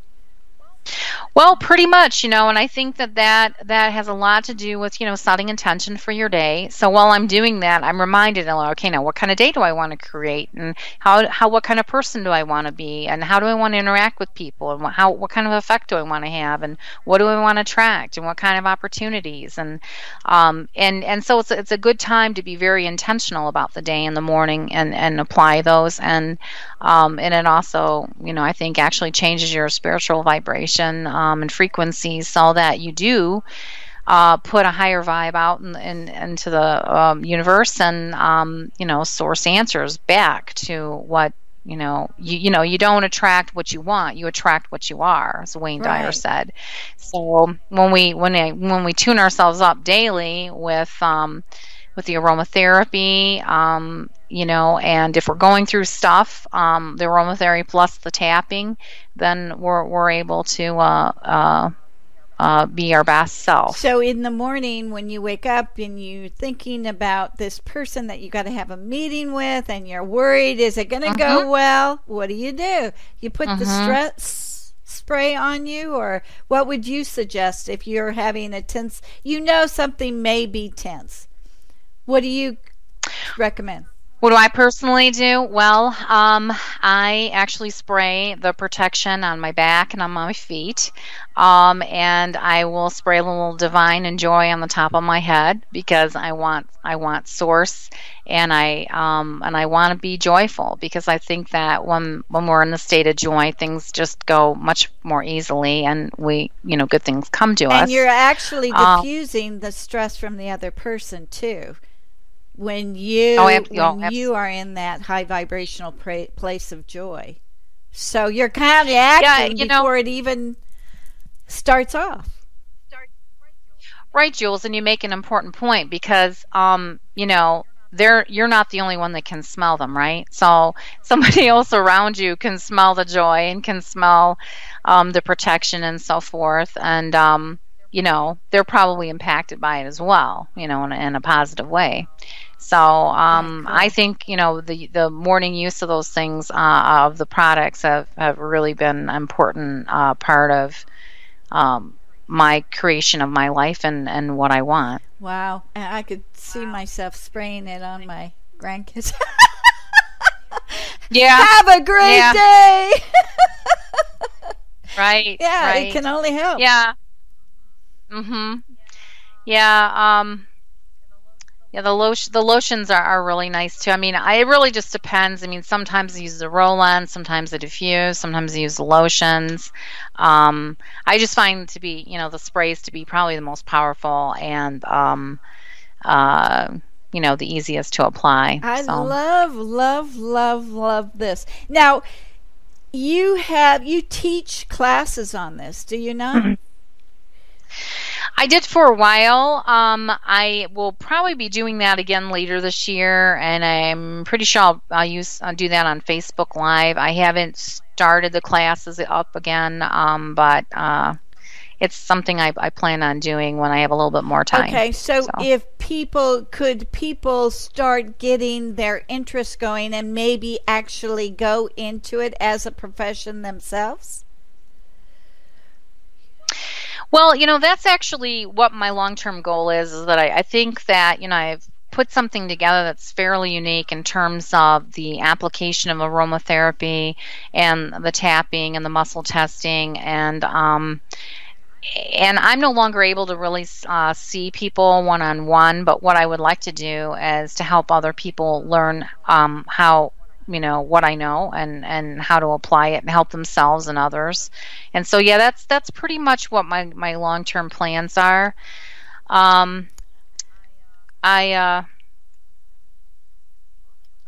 Well, pretty much, you know, and I think that, that that has a lot to do with, you know, setting intention for your day. So while I'm doing that, I'm reminded, okay, now what kind of day do I want to create, and how how what kind of person do I want to be, and how do I want to interact with people, and what, how what kind of effect do I want to have, and what do I want to attract, and what kind of opportunities, and um and and so it's a, it's a good time to be very intentional about the day in the morning and and apply those, and um and it also, you know, I think actually changes your spiritual vibration um, and frequencies, so that you do uh, put a higher vibe out in, in, into the um, universe, and um, you know, source answers back to what you know. You you know, you don't attract what you want; you attract what you are, as Wayne Dyer Right. said. So when we when I, when we tune ourselves up daily with um, with the aromatherapy, um, you know, and if we're going through stuff, um, the aromatherapy plus the tapping, then we're we're able to uh, uh, uh, be our best self. So in the morning when you wake up and you're thinking about this person that you got to have a meeting with, and you're worried, is it going to go Mhm. well? What do you do? You put the Mhm. stress spray on you, or what would you suggest if you're having a tense, you know something may be tense? What do you recommend? What do I personally do? Well, um, I actually spray the protection on my back and on my feet, um, and I will spray a little divine and joy on the top of my head, because I want I want source, and I um, and I want to be joyful, because I think that when when we're in the state of joy, things just go much more easily, and we you know good things come to us. And you're actually Um, diffusing the stress from the other person too. When you Oh, ab- oh, when abs- you are in that high vibrational pra- place of joy, so you're kind of acting you know- before it even starts off. Right, Jules, and you make an important point, because um, you know, they're you're not the only one that can smell them, right? So somebody else around you can smell the joy and can smell um, the protection and so forth, and um, you know, they're probably impacted by it as well, you know, in a, in a positive way. So um, Very cool. I think, you know, the the morning use of those things, uh, of the products, have, have really been an important uh, part of um, my creation of my life and, and what I want. Wow, and I could see myself spraying it on my grandkids. Yeah, Have a great Yeah. day. right. Yeah, right. it can only help. Yeah. Mhm. Yeah. Um. Yeah. The lotion, the lotions are, are really nice too. I mean, I, it really just depends. I mean, sometimes I use the roll-on, sometimes I diffuse, sometimes I use the lotions. Um, I just find to be, you know, the sprays to be probably the most powerful and, um, uh, you know, the easiest to apply. I so. love, love, love, love this. Now, you have you teach classes on this, do you not? I did for a while. Um, I will probably be doing that again later this year, and I'm pretty sure I'll, I'll use I'll do that on Facebook Live. I haven't started the classes up again, um, but uh, it's something I, I plan on doing when I have a little bit more time. Okay, so, So. if people could people start getting their interest going and maybe actually go into it as a profession themselves? Well, you know, that's actually what my long-term goal is, is that I, I think that, you know, I've put something together that's fairly unique in terms of the application of aromatherapy and the tapping and the muscle testing, and um, and I'm no longer able to really uh, see people one-on-one, but what I would like to do is to help other people learn um, how, you know, what I know, and, and how to apply it and help themselves and others. And so, yeah, that's that's pretty much what my, my long-term plans are. Um, I, uh,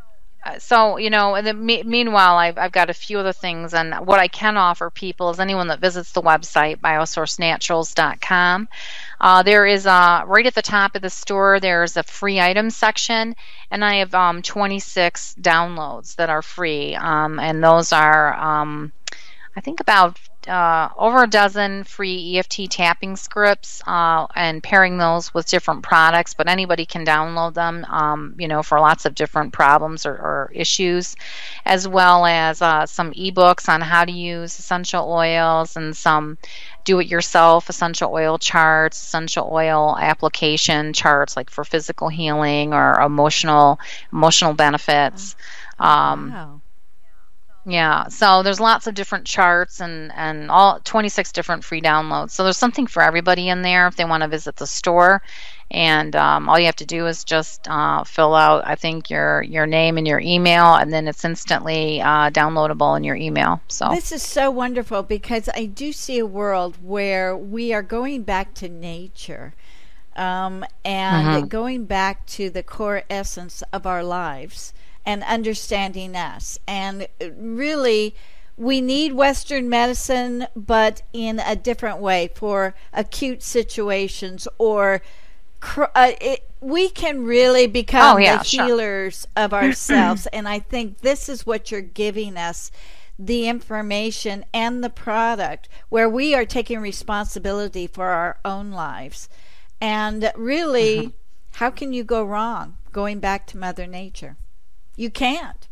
uh, so you know, and then me- meanwhile, I've I've got a few other things, and what I can offer people is anyone that visits the website biosource naturals dot com. Uh, there is a right at the top of the store. There's a free items section, and I have um, twenty-six downloads that are free, um, and those are um, I think about uh, over a dozen free E F T tapping scripts, uh, and pairing those with different products. But anybody can download them, um, you know, for lots of different problems or, or issues, as well as uh, some ebooks on how to use essential oils and some do-it-yourself essential oil charts, essential oil application charts, like for physical healing or emotional emotional benefits. Um, Wow. Yeah, so there's lots of different charts and, and all twenty-six different free downloads. So there's something for everybody in there if they want to visit the store. And um, all you have to do is just uh, fill out, I think, your your name and your email, and then it's instantly uh, downloadable in your email. So This is so wonderful because I do see a world where we are going back to nature, um, and Mhm. going back to the core essence of our lives and understanding us. And really, we need Western medicine, but in a different way for acute situations or cr- uh, it, we can really become Oh, yeah, the sure. healers of ourselves. And I think this is what you're giving us, the information and the product, where we are taking responsibility for our own lives. And really, Mm-hmm. how can you go wrong going back to Mother Nature? You can't.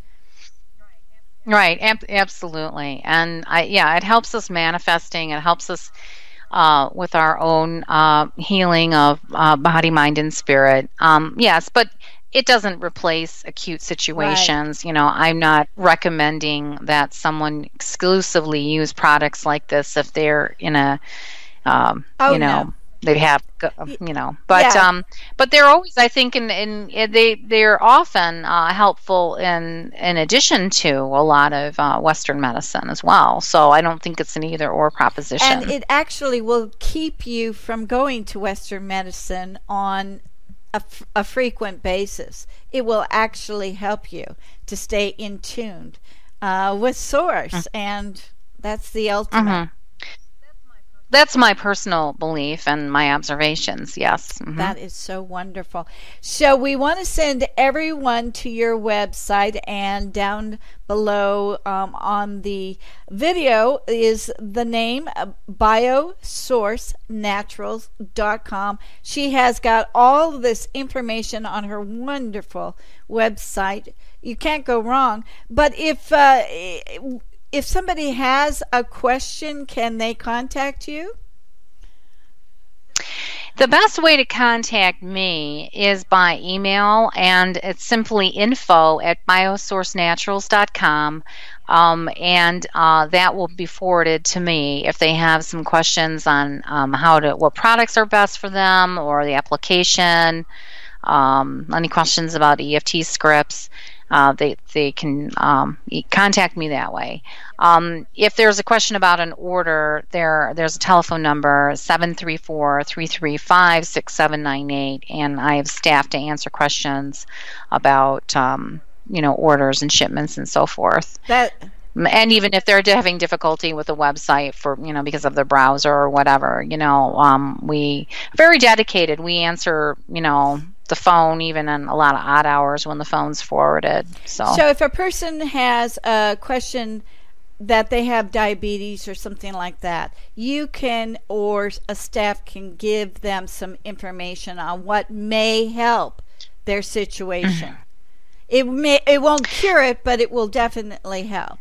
Right, ab- absolutely. And I yeah, it helps us manifesting. It helps us uh, with our own uh, healing of uh, body, mind, and spirit. Um, yes, but it doesn't replace acute situations. You know, I'm not recommending that someone exclusively use products like this if they're in a, um, Oh, you know, no. they have, you know, but Yeah. um, but they're always, I think, in, in, in they they're often uh, helpful in in addition to a lot of uh, Western medicine as well. So I don't think it's an either or proposition. And it actually will keep you from going to Western medicine on a, f- a frequent basis. It will actually help you to stay in tune uh, with Source, and that's the ultimate. Mhm. That's my personal belief and my observations. Yes. Mhm. That is so wonderful. So we want to send everyone to your website, and down below um, on the video is the name, uh, biosource naturals dot com. She has got all of this information on her wonderful website. You can't go wrong. But if uh, if somebody has a question, can they contact you? The best way to contact me is by email, and it's simply info at biosource naturals dot com, um, and uh, that will be forwarded to me if they have some questions on um, how to, what products are best for them, or the application, um, any questions about E F T scripts. Uh, they they can um, e- contact me that way. Um, if there's a question about an order, there there's a telephone number, seven three four, three three five, six seven nine eight, and I have staff to answer questions about um, you know, orders and shipments and so forth. That And even if they're having difficulty with the website for, you know, because of their browser or whatever, you know, um, we very dedicated. We answer, you know, the phone even in a lot of odd hours when the phone's forwarded. So, So if a person has a question that they have diabetes or something like that, you can, or a staff can give them some information on what may help their situation. It may, it won't cure it, but it will definitely help.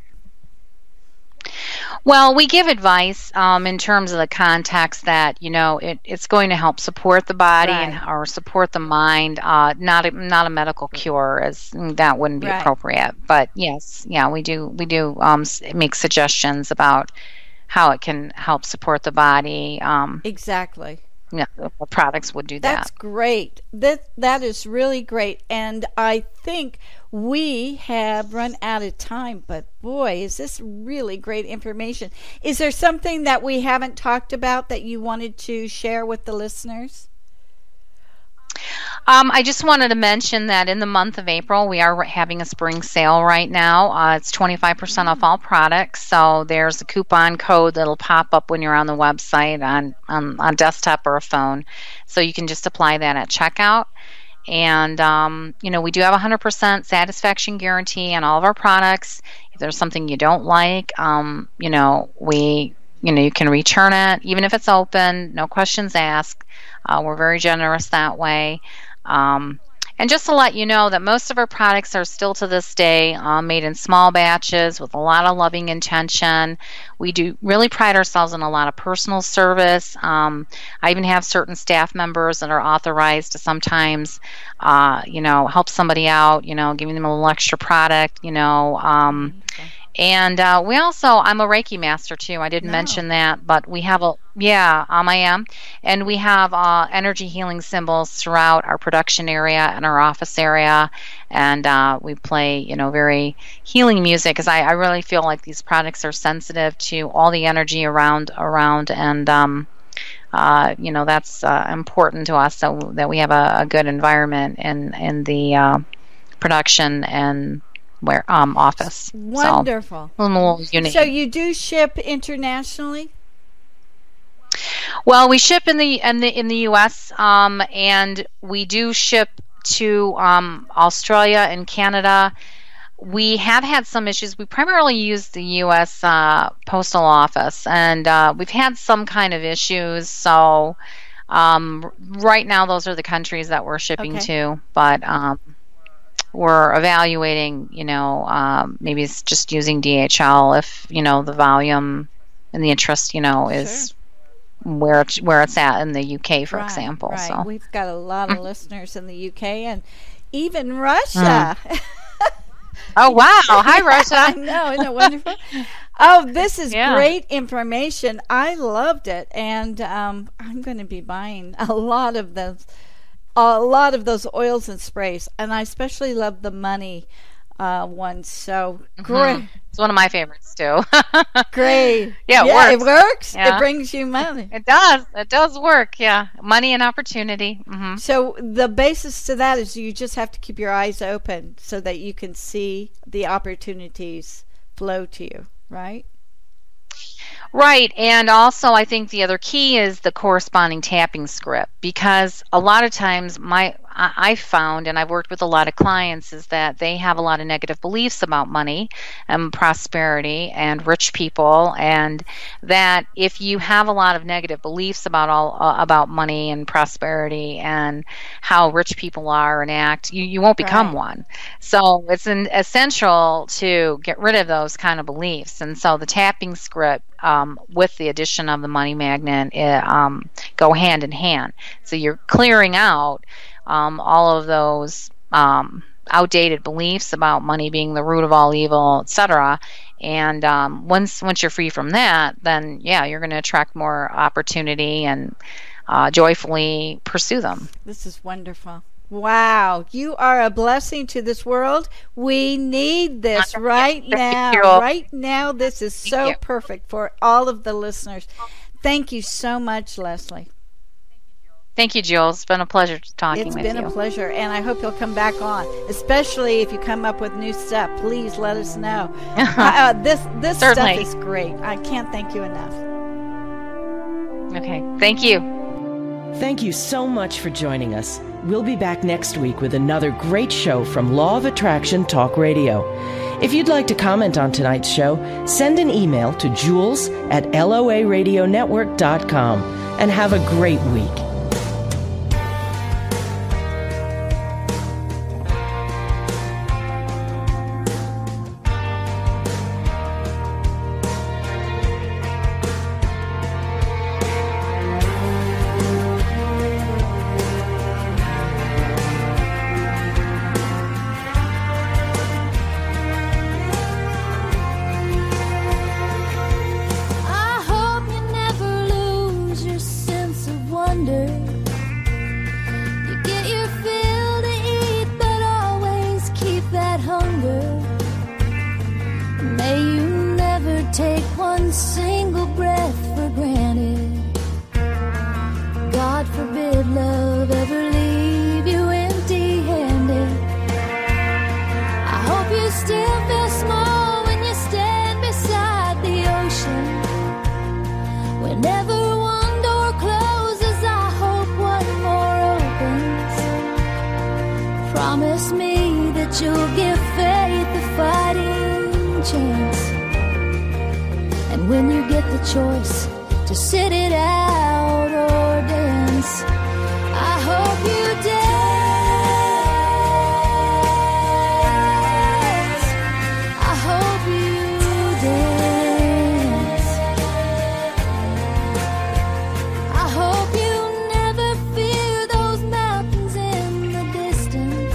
well, we give advice um, in terms of the context that, you know, it, it's going to help support the body Right. and or support the mind, uh, not a, not a medical cure, as that wouldn't be Right. appropriate. But yes, yeah, we do we do um, s- make suggestions about how it can help support the body. Um, Exactly. yeah, the products would do that. That's great. That that is really great. And I think we have run out of time, but boy, is this really great information. Is there something that we haven't talked about that you wanted to share with the listeners? Um, I just wanted to mention that in the month of April, we are having a spring sale right now. Uh, it's twenty-five percent off all products. So there's a coupon code that'll pop up when you're on the website on, on, on desktop or a phone. So you can just apply that at checkout. And, um, you know, we do have a one hundred percent satisfaction guarantee on all of our products. If there's something you don't like, um, you know, we, you know, you can return it, even if it's open, no questions asked. Uh, we're very generous that way. Um, and just to let you know that most of our products are still to this day uh, made in small batches with a lot of loving intention. We do really pride ourselves on a lot of personal service. Um, I even have certain staff members that are authorized to sometimes, uh, you know, help somebody out, you know, giving them a little extra product, you know. Um, okay. And uh, we also, I'm a Reiki master too. I didn't no. mention that, but we have a, yeah, um, I am. And we have uh, energy healing symbols throughout our production area and our office area. And uh, we play, you know, very healing music because I, I really feel like these products are sensitive to all the energy around, around and, um, uh, you know, that's uh, important to us so that we have a, a good environment in, in the uh, production and where um office. Wonderful. So, a little unique. So you do ship internationally? Well, we ship in the in the in the U S um, and we do ship to um, Australia and Canada. We have had some issues. We primarily use the U S uh, Postal Office, and uh, we've had some kind of issues. So um, right now, those are the countries that we're shipping okay. to, but. Um, We're evaluating, you know, um, maybe it's just using D H L if, you know, the volume and the interest, you know, is sure. where it's, where it's at in the U K, for right, example. Right. So we've got a lot of mm. listeners in the U K and even Russia. Mm. Oh, wow. Hi, Russia. I know. Isn't it wonderful? Oh, this is yeah. great information. I loved it. And um, I'm going to be buying a lot of those. A lot of those oils and sprays, and I especially love the money uh, ones. So great! Mm-hmm. It's one of my favorites too. Great. Yeah, it yeah, works. It works. Yeah. It brings you money. It does. It does work. Yeah, money and opportunity. Mm-hmm. So the basis to that is you just have to keep your eyes open so that you can see the opportunities flow to you. Right. Right, and also I think the other key is the corresponding tapping script, because a lot of times my I found, and I've worked with a lot of clients, is that they have a lot of negative beliefs about money and prosperity and rich people, and that if you have a lot of negative beliefs about all uh, about money and prosperity and how rich people are and act, you, you won't become right. one. So it's an, essential to get rid of those kind of beliefs, and so the tapping script um, with the addition of the money magnet it, um, go hand in hand. So you're clearing out Um, all of those um, outdated beliefs about money being the root of all evil, et cetera. And um, once once you're free from that, then yeah, you're going to attract more opportunity and uh, joyfully pursue them. This is wonderful. Wow, you are a blessing to this world. We need this right now. Right now, this is so perfect for all of the listeners. Thank you so much, Leslie. Thank you, Jules. It's been a pleasure talking with you. It's been a pleasure, and I hope you'll come back on, especially if you come up with new stuff. Please let us know. uh, this this Certainly. stuff is great. I can't thank you enough. Okay, thank you. Thank you so much for joining us. We'll be back next week with another great show from Law of Attraction Talk Radio. If you'd like to comment on tonight's show, send an email to jules at L O A radio network dot com, and have a great week. I hope you never lose your sense of wonder. chance. And when you get the choice to sit it out or dance, I hope you dance. I hope you dance. I hope you never fear those mountains in the distance.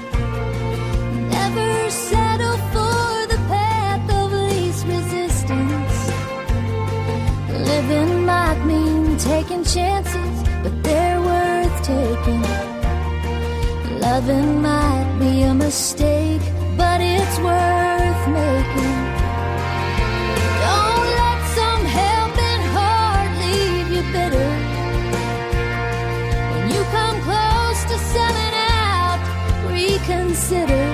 Never settle for the path of least resistance. Living might mean taking chances, but they're worth taking. Loving might be a mistake, but it's worth making. Don't let some helping heart leave you bitter. When you come close to selling out, reconsider.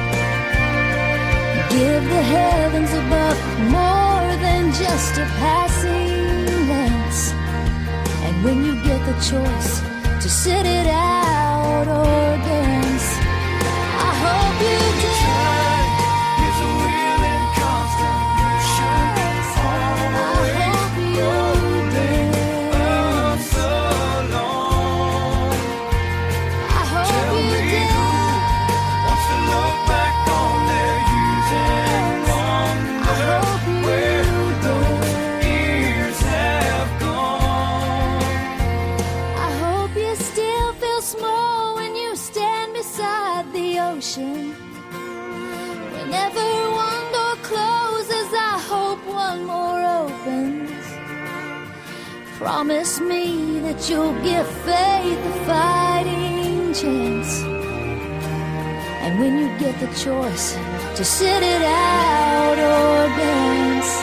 Give the heavens above more than just a passing glance. And when you get the choice to sit it out or dance, I hope you dance. It's a wheel in constant motion. I hope you dance. So long. I hope Tell you me dance. who wants to look back on their youth and I wonder hope you where those dance. years have gone. I hope you still feel small when you stand beside the ocean. Whenever one door closes, I hope one more opens. Promise me that you'll give faith a fighting chance. And when you get the choice to sit it out or dance,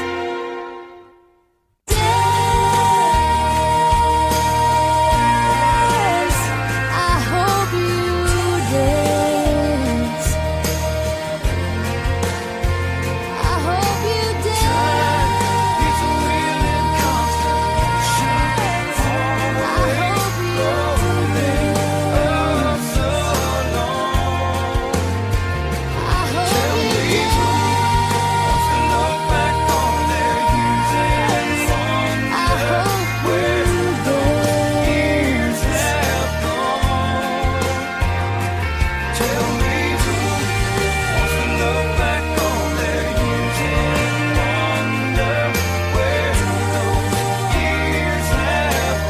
dance. I hope you dance. I hope you dance. It's a wheel in constant motion. I hope you dance. So long. I hope you dance. Wants to look back on their youth and I wonder hope where you years dance. have gone. Tell me who wants to look back on their youth and wonder where those years have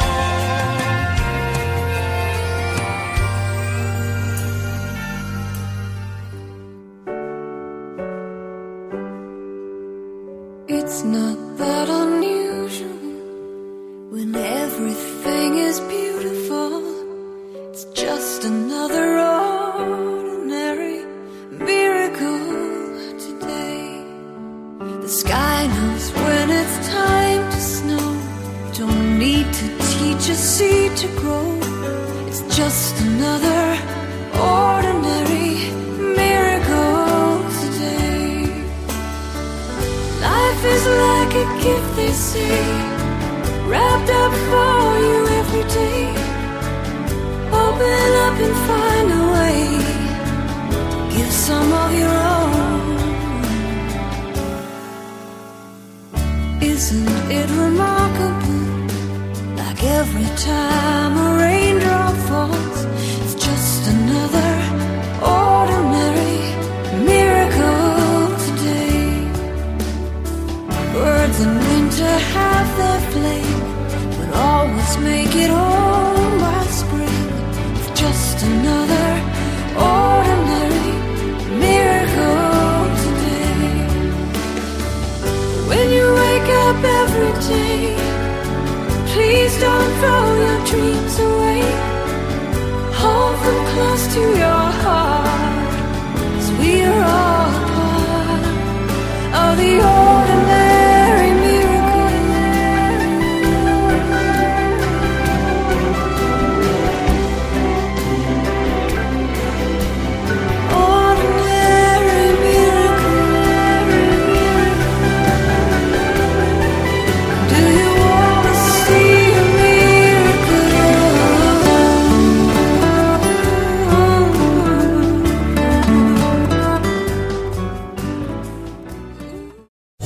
It's not that unusual when everything is beautiful. It's just another ordinary miracle today. The sky knows when it's time to snow. Don't need to teach a seed to grow. It's just another ordinary miracle today. Life is like a gift, they say, wrapped up for you every day. Open up and find a way to give some of your own. Isn't it remarkable? Like every time a raindrop falls, it's just another ordinary miracle today. Birds in winter have their flame, but always make it home by spring. It's just another ordinary miracle today. When you wake up every day, please don't throw your dreams away. Hold them close to your heart, 'cause we are all part of the ordinary miracle. Ordinary miracle. Do you wanna see a miracle?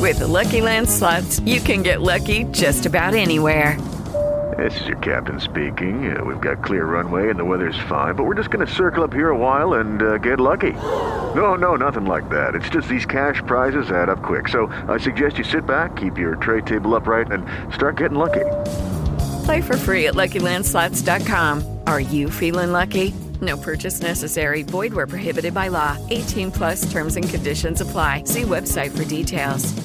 With the Lucky Land Slots, you can get lucky just about anywhere. This is your captain speaking. Uh, we've got clear runway and the weather's fine, but we're just going to circle up here a while and uh, get lucky. No, no, nothing like that. It's just these cash prizes add up quick. So I suggest you sit back, keep your tray table upright, and start getting lucky. Play for free at Lucky Land Slots dot com. Are you feeling lucky? No purchase necessary. Void where prohibited by law. eighteen plus terms and conditions apply. See website for details.